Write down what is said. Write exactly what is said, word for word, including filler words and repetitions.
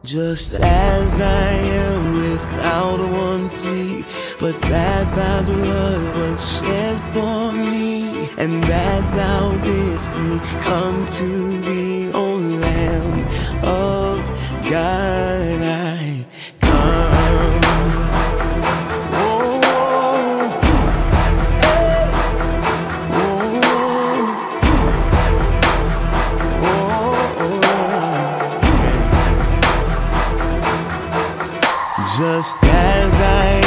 Just as I am without one plea, but that thy blood was shed for me, and that thou didst me come to thee, O Lamb of God, I come. Oh, oh, oh, oh. Just as I